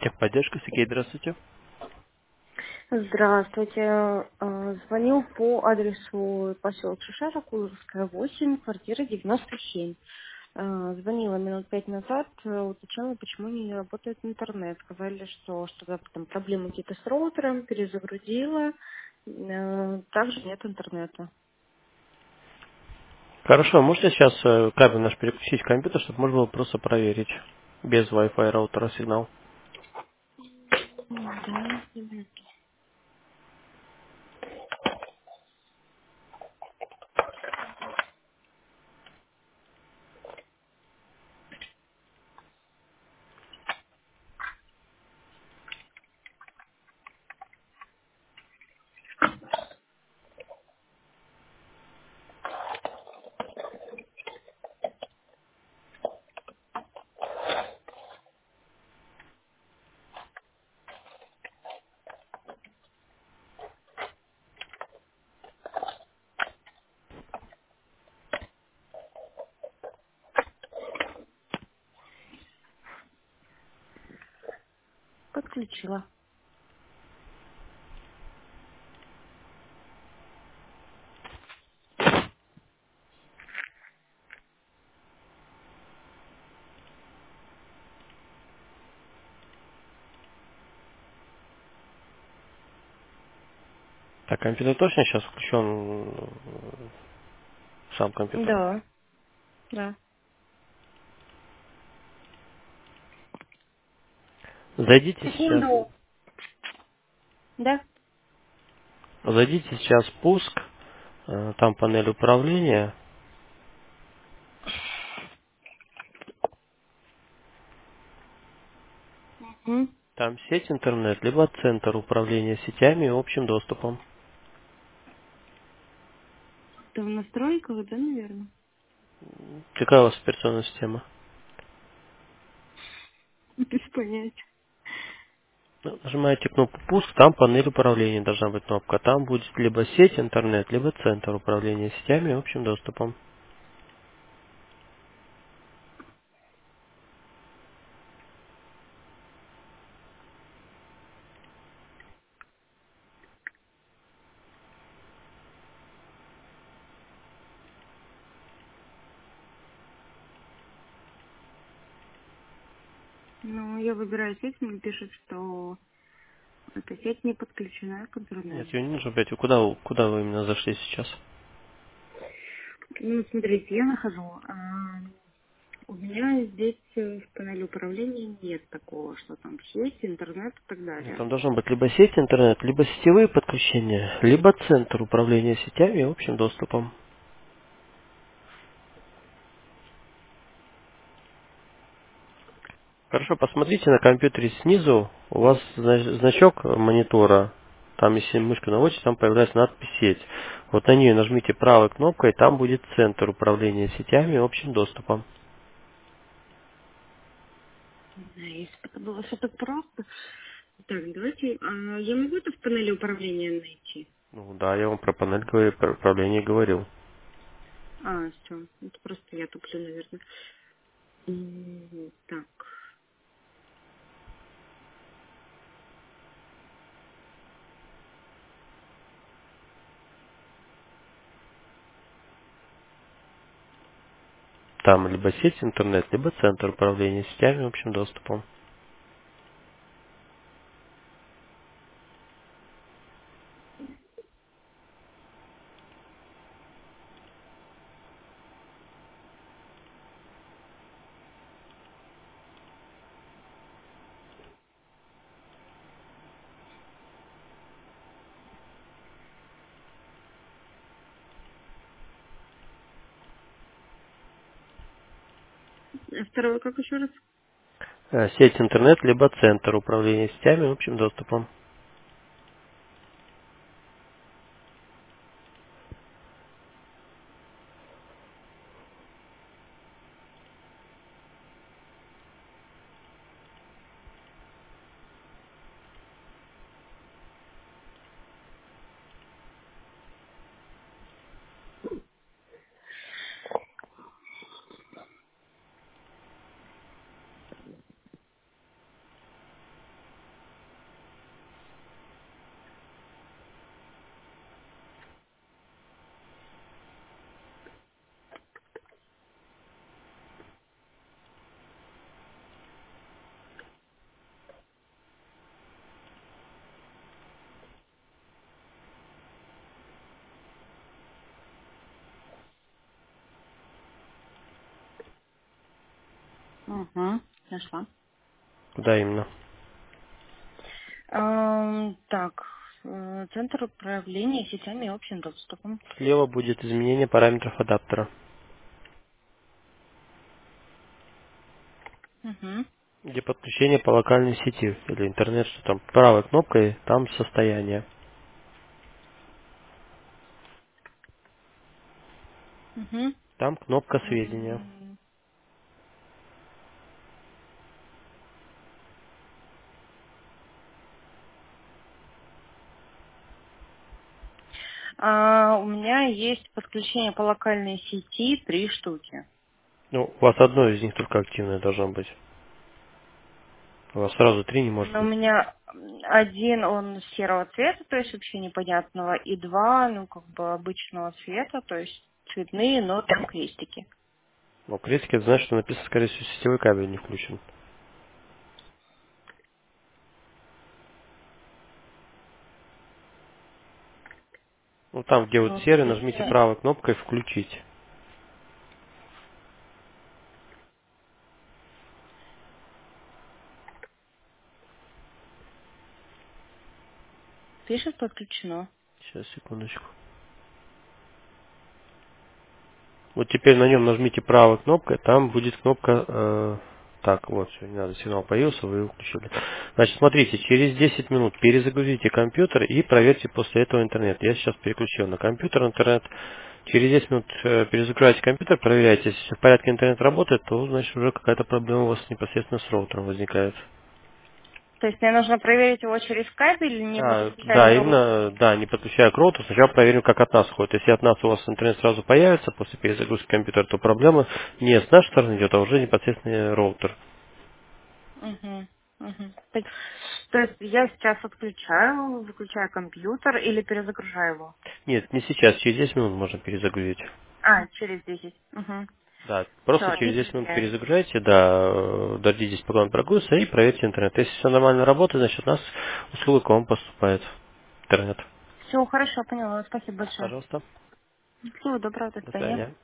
Техподдержка, Сергей, здравствуйте. Здравствуйте. Звонил по адресу поселок Шишара, Куровская, 8, квартира 97. Звонила минут 5 назад, уточняла, почему не работает интернет. Сказали, что что-то там проблемы какие-то с роутером, перезагрузила. Также нет интернета. Хорошо, можете сейчас кабель наш переключить в компьютер, чтобы можно было просто проверить без Wi-Fi роутера сигнал. Да, подключила. Так, компьютер точно сейчас включен, сам компьютер. Да, да. Зайдите сейчас, Секунду. Да. зайдите сейчас в пуск, там панель управления, М. там сеть интернет, либо центр управления сетями и общим доступом. Это в настройках, да, наверное? Какая у вас операционная система? Без понятия. Ну, нажимаете кнопку «Пуск», там панель управления должна быть кнопка. Там будет либо сеть, интернет, либо центр управления сетями и общим доступом. Ну, я выбираю сеть, мне пишет, что эта сеть не подключена к Нет, интернету. ее не нужно опять. Куда вы именно зашли сейчас? Ну, смотрите, я нахожу. У меня здесь в панели управления нет такого, что там сеть, интернет и так Нет, далее. там должно быть либо сеть, интернет, либо сетевые подключения, либо центр управления сетями и общим доступом. Хорошо, посмотрите на компьютере снизу. У вас значок монитора. Там, если мышку наводите, там появляется надпись «Сеть». Вот на нее нажмите правой кнопкой, там будет центр управления сетями и общим доступом. Не знаю, если бы это было что-то просто. Так, давайте, я могу это в панели управления найти? Ну да, я вам про панель про управление говорил. Все, это просто я туплю, наверное. Так, Там либо сеть, интернет, либо центр управления сетями и общим доступом. второе, как еще раз? Сеть, интернет, либо центр управления сетями и общим доступом. Угу. Нашла. Куда именно? Так, центр управления сетями и общим доступом. Слева будет изменение параметров адаптера, Угу. где подключение по локальной сети или интернет, что там правой кнопкой, там состояние. Угу. Там кнопка сведения. У меня есть подключение по локальной сети 3 штуки. Ну, у вас одно из них только активное должно быть. У вас сразу 3 не может Но у быть. меня один, он серого цвета, то есть вообще непонятного, и два, ну, как бы обычного цвета, то есть цветные, но там крестики. Но крестики, это значит, что написано, скорее всего, сетевой кабель не включен. Ну, там, где вот Ну, серый, нажмите подключение. правой кнопкой «Включить». Пишет подключено. Сейчас, секундочку. Вот теперь на нем нажмите правой кнопкой, там будет кнопка, так, вот, все, не надо, сигнал появился, вы его включили. Значит, смотрите, через 10 минут перезагрузите компьютер и проверьте после этого интернет. Я сейчас переключил на компьютер интернет. Через 10 минут перезагружайте компьютер, проверяйте, если всё в порядке интернет работает, то, значит, уже какая-то проблема у вас непосредственно с роутером возникает. То есть мне нужно проверить его через кабель, не подключая Да, к роутеру. именно, да, не подключая к роутеру, сначала проверим, как от нас ходит. Если от нас у вас интернет сразу появится после перезагрузки компьютера, то проблема не с нашей стороны идет, а уже непосредственно роутер. Угу. Угу. То есть я сейчас отключаю, выключаю компьютер или перезагружаю его? Нет, не сейчас, через 10 минут можно перезагрузить. Через 10. Угу. Да, Все, просто через 10 минут перепроверяю. перезагружайте, да, дождитесь, пока он прогрузится, и проверьте интернет. Если все нормально работает, значит, от нас услуга к вам поступает. Интернет. Все, хорошо, поняла. Спасибо большое. Пожалуйста. Всего доброго, до До свидания. свидания.